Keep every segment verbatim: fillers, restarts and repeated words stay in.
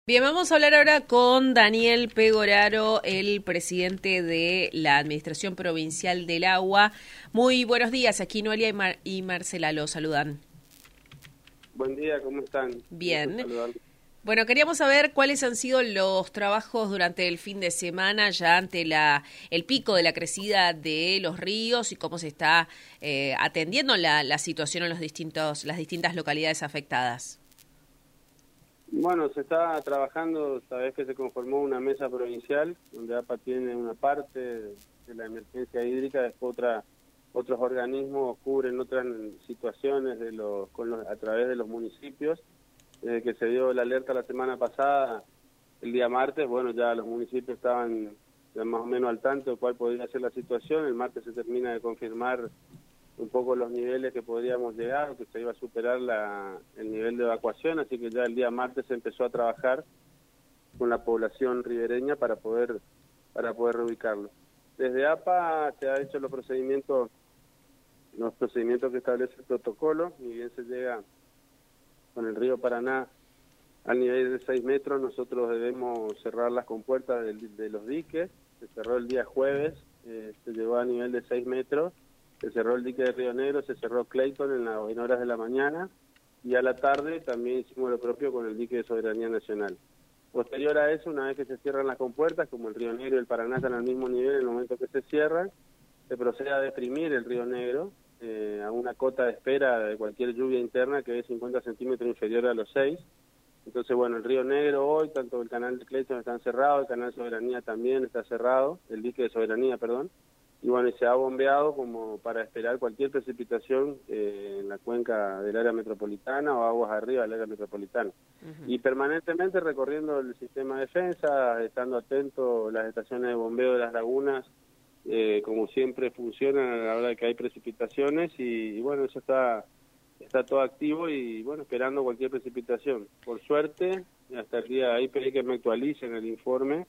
Bien, vamos a hablar ahora con Daniel Pegoraro, el presidente de la Administración Provincial del Agua. Muy buenos días, aquí Noelia y, Mar y Marcela lo saludan. Buen día, ¿cómo están? Bien. Bueno, queríamos saber cuáles han sido los trabajos durante el fin de semana ya ante la el pico de la crecida de los ríos y cómo se está eh, atendiendo la, la situación en los distintos las distintas localidades afectadas. Bueno, se está trabajando, sabés que se conformó una mesa provincial, donde A P A tiene una parte de la emergencia hídrica, después otra, otros organismos cubren otras situaciones de los, con los, a través de los municipios. Desde que se dio la alerta la semana pasada, el día martes, bueno, ya los municipios estaban ya más o menos al tanto de cuál podría ser la situación. El martes se termina de confirmar un poco los niveles que podríamos llegar, que se iba a superar la, el nivel de evacuación, así que ya el día martes se empezó a trabajar con la población ribereña para poder para poder reubicarlo. Desde A P A se ha hecho los procedimientos los procedimientos que establece el protocolo, ni bien se llega con el río Paraná al nivel de seis metros, nosotros debemos cerrar las compuertas de, de los diques. Se cerró el día jueves, eh, se llegó a nivel de seis metros. Se cerró el dique de Río Negro, se cerró Clayton en, la, en horas de la mañana y a la tarde también hicimos lo propio con el dique de Soberanía Nacional. Posterior a eso, una vez que se cierran las compuertas, como el Río Negro y el Paraná están al mismo nivel en el momento que se cierran, se procede a deprimir el Río Negro eh, a una cota de espera de cualquier lluvia interna que es cincuenta centímetros inferior a los seis. Entonces, bueno, el Río Negro hoy, tanto el canal de Clayton están cerrados, el canal de Soberanía también está cerrado, el dique de Soberanía, perdón. Y bueno, y se ha bombeado como para esperar cualquier precipitación eh, en la cuenca del área metropolitana o aguas arriba del área metropolitana. Uh-huh. Y permanentemente recorriendo el sistema de defensa, estando atento a las estaciones de bombeo de las lagunas, eh, como siempre funcionan a la hora de que hay precipitaciones y, y bueno, eso está, está todo activo y bueno, esperando cualquier precipitación. Por suerte, hasta el día ahí pedí que me actualicen el informe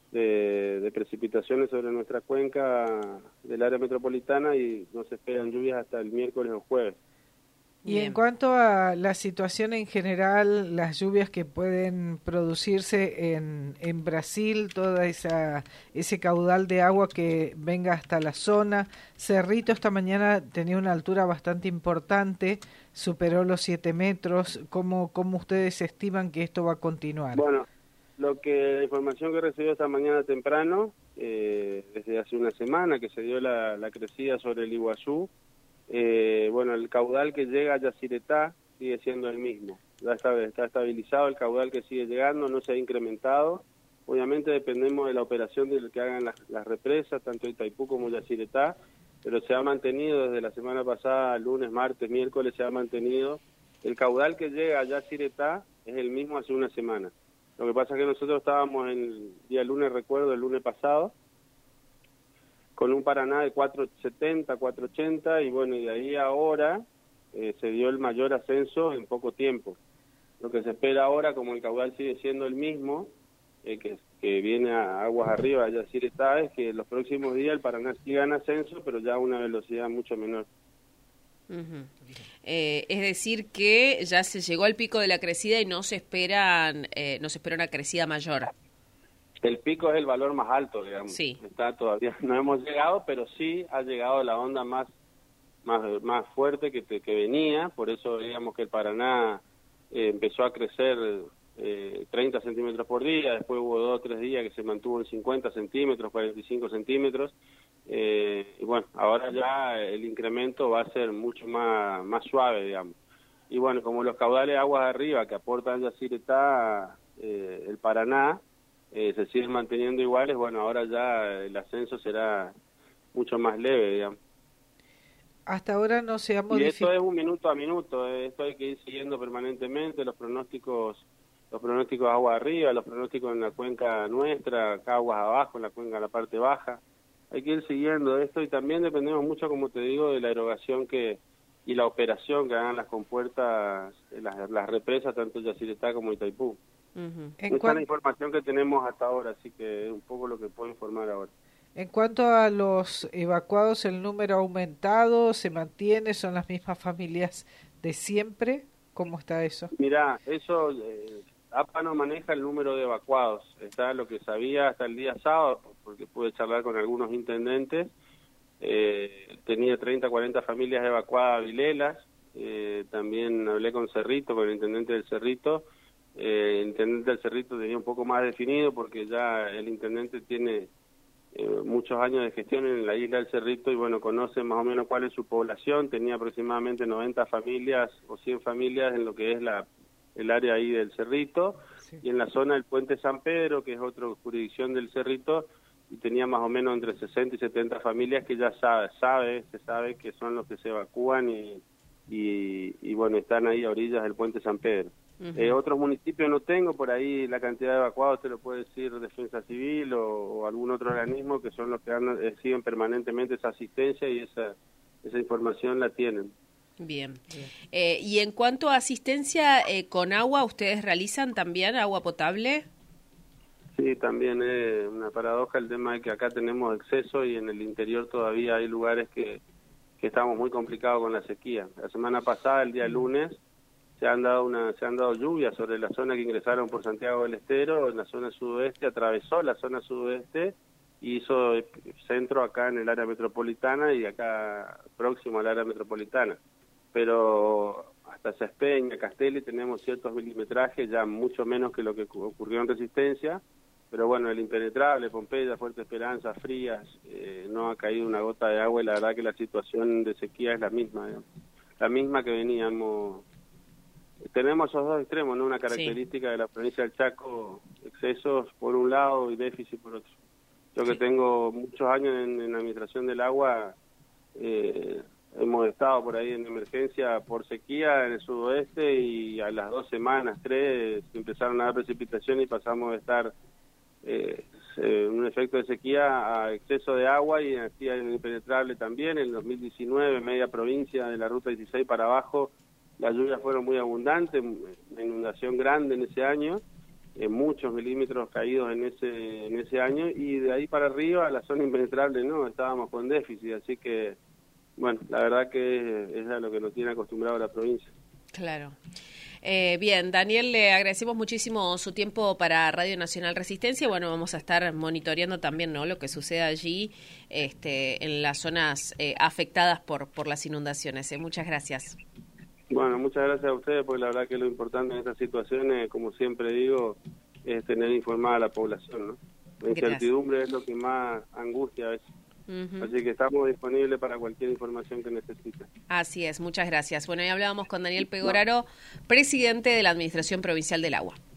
De, de precipitaciones sobre nuestra cuenca del área metropolitana y no se esperan lluvias hasta el miércoles o jueves. Y Bien. En cuanto a la situación en general, las lluvias que pueden producirse en, en Brasil, toda esa ese caudal de agua que venga hasta la zona. Cerrito esta mañana tenía una altura bastante importante, superó los siete metros. ¿Cómo, cómo ustedes estiman que esto va a continuar? Bueno, Lo que la información que recibió esta mañana temprano, eh, desde hace una semana que se dio la, la crecida sobre el Iguazú, eh, bueno, el caudal que llega a Yacyretá sigue siendo el mismo. Ya está, está estabilizado el caudal que sigue llegando, no se ha incrementado. Obviamente dependemos de la operación de lo que hagan las, las represas, tanto Itaipú como Yacyretá, pero se ha mantenido desde la semana pasada, lunes, martes, miércoles, se ha mantenido. El caudal que llega a Yacyretá es el mismo hace una semana. Lo que pasa es que nosotros estábamos el día lunes, recuerdo, el lunes pasado, con un Paraná de cuatro setenta, cuatro ochenta, y bueno, y de ahí ahora eh, se dio el mayor ascenso en poco tiempo. Lo que se espera ahora, como el caudal sigue siendo el mismo, eh, que, que viene a aguas arriba, allá sí está, es que los próximos días el Paraná siga en ascenso, pero ya a una velocidad mucho menor. Uh-huh. Eh, es decir que ya se llegó al pico de la crecida y no se esperan eh, no se espera una crecida mayor. El pico es el valor más alto, digamos. Sí. Está todavía no hemos llegado, pero sí ha llegado la onda más más más fuerte que te, que venía, por eso digamos que el Paraná eh, empezó a crecer eh, treinta centímetros por día, después hubo dos o tres días que se mantuvo en cincuenta centímetros, cuarenta y cinco centímetros. Eh, y bueno, ahora ya el incremento va a ser mucho más, más suave, digamos. Y bueno, como los caudales de aguas arriba que aportan Yacyretá, eh, el Paraná, eh, se siguen manteniendo iguales, bueno, ahora ya el ascenso será mucho más leve, digamos. Hasta ahora no se ha modificado. Y esto es un minuto a minuto, eh, esto hay que ir siguiendo permanentemente, los pronósticos, los pronósticos de agua arriba, los pronósticos en la cuenca nuestra, acá aguas abajo, en la cuenca, en la parte baja. Hay que ir siguiendo esto y también dependemos mucho, como te digo, de la erogación que y la operación que hagan las compuertas, las, las represas, tanto Yacyretá como Itaipú. Uh-huh. Esa es la información que tenemos hasta ahora, así que es un poco lo que puedo informar ahora. En cuanto a los evacuados, ¿el número ha aumentado? ¿Se mantiene? ¿Son las mismas familias de siempre? ¿Cómo está eso? Mirá, eso... Eh, APA no maneja el número de evacuados, está lo que sabía hasta el día sábado, porque pude charlar con algunos intendentes, eh, tenía treinta, cuarenta familias evacuadas a Vilelas, eh, también hablé con Cerrito, con el intendente del Cerrito, eh, el intendente del Cerrito tenía un poco más definido porque ya el intendente tiene eh, muchos años de gestión en la isla del Cerrito y bueno, conoce más o menos cuál es su población, tenía aproximadamente noventa familias o cien familias en lo que es la el área ahí del Cerrito, sí. Y en la zona del Puente San Pedro, que es otra jurisdicción del Cerrito, y tenía más o menos entre sesenta y setenta familias que ya sabe, sabe se sabe que son los que se evacúan y, y, y bueno, están ahí a orillas del Puente San Pedro. Uh-huh. eh, otros municipios no tengo, por ahí la cantidad de evacuados te lo puede decir Defensa Civil o, o algún otro organismo que son los que han, eh, siguen permanentemente esa asistencia y esa, esa información la tienen. Bien. Bien. Eh, y en cuanto a asistencia eh, con agua, ¿ustedes realizan también agua potable? Sí, también es una paradoja el tema de que acá tenemos exceso y en el interior todavía hay lugares que, que estamos muy complicados con la sequía. La semana pasada, el día lunes, se han dado una se han dado lluvias sobre la zona que ingresaron por Santiago del Estero, en la zona sudoeste, atravesó la zona sudoeste y hizo centro acá en el área metropolitana y acá próximo al área metropolitana. Pero hasta Sespeña, Castelli tenemos ciertos milimetrajes, ya mucho menos que lo que ocurrió en Resistencia, pero bueno, el Impenetrable, Pompeya, Fuerte Esperanza, Frías, eh, no ha caído una gota de agua y la verdad que la situación de sequía es la misma, ¿eh? La misma que veníamos. Tenemos esos dos extremos, ¿no? Una característica sí. de la provincia del Chaco, excesos por un lado y déficit por otro. Yo sí. que tengo muchos años en, en la administración del agua, eh, hemos estado por ahí en emergencia por sequía en el sudoeste y a las dos semanas, tres, empezaron a dar precipitación y pasamos de estar eh, en un efecto de sequía a exceso de agua y aquí en el Impenetrable también. En dos mil diecinueve, media provincia de la Ruta dieciséis para abajo, las lluvias fueron muy abundantes, una inundación grande en ese año, eh, muchos milímetros caídos en ese en ese año y de ahí para arriba, la zona Impenetrable no, estábamos con déficit, así que bueno, la verdad que es a lo que nos tiene acostumbrado la provincia. Claro. Eh, bien, Daniel, le agradecemos muchísimo su tiempo para Radio Nacional Resistencia. Bueno, vamos a estar monitoreando también, ¿no?, lo que sucede allí este, en las zonas eh, afectadas por, por las inundaciones. Eh, muchas gracias. Bueno, muchas gracias a ustedes, porque la verdad que lo importante en estas situaciones, como siempre digo, es tener informada a la población, ¿no? La incertidumbre gracias. Es lo que más angustia a veces. Uh-huh. Así que estamos disponibles para cualquier información que necesiten. Así es, muchas gracias. Bueno, y hablábamos con Daniel Pegoraro, presidente de la Administración Provincial del Agua.